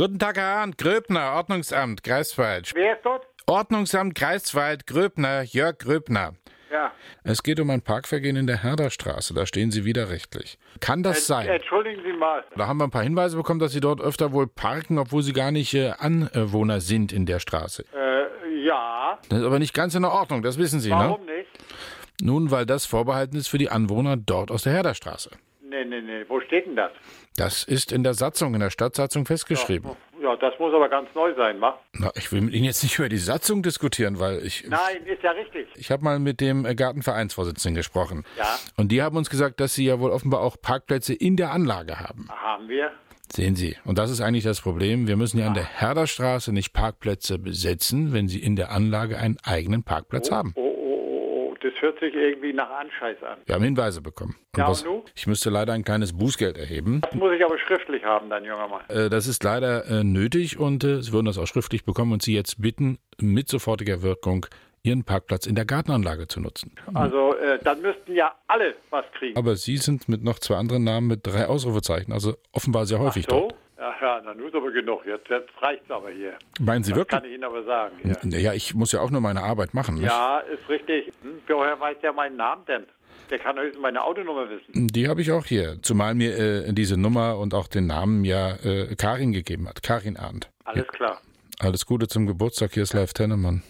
Guten Tag, Herr Arndt, Gröbner, Ordnungsamt, Greifswald. Wer ist dort? Ordnungsamt Greifswald, Gröbner, Jörg Gröbner. Ja. Es geht um ein Parkvergehen in der Herderstraße, da stehen Sie widerrechtlich. Kann das sein? Entschuldigen Sie mal. Da haben wir ein paar Hinweise bekommen, dass Sie dort öfter wohl parken, obwohl Sie gar nicht Anwohner sind in der Straße. Ja. Das ist aber nicht ganz in Ordnung, das wissen Sie, Warum ne? nicht? Nun, weil das vorbehalten ist für die Anwohner dort aus der Herderstraße. Nee. Wo steht denn das? Das ist in der Satzung, in der Stadtsatzung festgeschrieben. Ja, das muss aber ganz neu sein, wa? Na, ich will mit Ihnen jetzt nicht über die Satzung diskutieren, weil Nein, ist ja richtig. Ich habe mal mit dem Gartenvereinsvorsitzenden gesprochen. Ja. Und die haben uns gesagt, dass sie ja wohl offenbar auch Parkplätze in der Anlage haben. Haben wir? Sehen Sie, und das ist eigentlich das Problem. Wir müssen ja an der Herderstraße nicht Parkplätze besetzen, wenn Sie in der Anlage einen eigenen Parkplatz haben. Das hört sich irgendwie nach Anscheiß an. Wir haben Hinweise bekommen. Und nun? Ich müsste leider ein kleines Bußgeld erheben. Das muss ich aber schriftlich haben, dann, junger Mann. Das ist leider nötig und Sie würden das auch schriftlich bekommen und Sie jetzt bitten, mit sofortiger Wirkung Ihren Parkplatz in der Gartenanlage zu nutzen. Also, dann müssten ja alle was kriegen. Aber Sie sind mit noch 2 anderen Namen mit 3 Ausrufezeichen, also offenbar sehr häufig dort. Ja, dann ist aber genug. Jetzt reicht's aber hier. Meinen Sie Das wirklich? kann ich Ihnen aber sagen. Ja, Ja, ich muss ja auch nur meine Arbeit machen. Nicht? ja ist richtig. Woher weiß der meinen Namen denn? Der kann höchstens meine Autonummer wissen. Die habe ich auch hier, zumal mir diese Nummer und auch den Namen ja Karin gegeben hat, Karin Arndt. Alles klar. Alles Gute zum Geburtstag, hier ist Live Tennemann.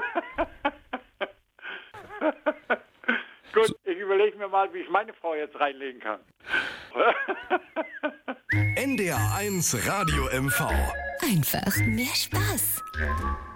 Gut, ich überlege mir mal, wie ich meine Frau jetzt reinlegen kann. NDR 1 Radio MV. Einfach mehr Spaß.